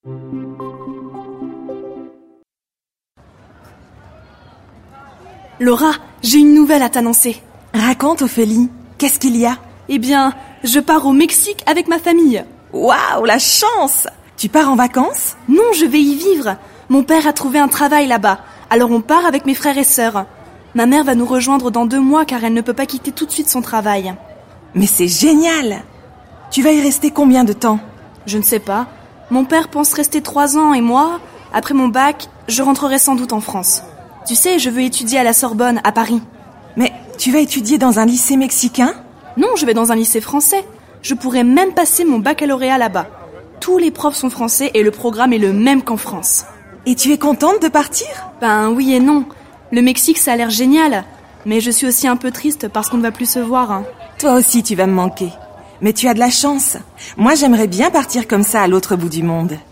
Laura, j'ai une nouvelle à t'annoncer. Raconte, Ophélie, qu'est-ce qu'il y a? Eh bien, je pars au Mexique avec ma famille. Waouh, la chance! Tu pars en vacances? Non, je vais y vivre. Mon père a trouvé un travail là-bas, alors on part avec mes frères et sœurs. Ma mère va nous rejoindre dans 2 mois car elle ne peut pas quitter tout de suite son travail. Mais c'est génial! Tu vas y rester combien de temps? Je ne sais pas. Mon père pense rester 3 ans et moi, après mon bac, je rentrerai sans doute en France. Tu sais, je veux étudier à la Sorbonne, à Paris. Mais tu vas étudier dans un lycée mexicain? Non, je vais dans un lycée français. Je pourrais même passer mon baccalauréat là-bas. Tous les profs sont français et le programme est le même qu'en France. Et tu es contente de partir? Ben oui et non. Le Mexique, ça a l'air génial. Mais je suis aussi un peu triste parce qu'on ne va plus se voir. Toi aussi, tu vas me manquer. Mais tu as de la chance. Moi, j'aimerais bien partir comme ça à l'autre bout du monde.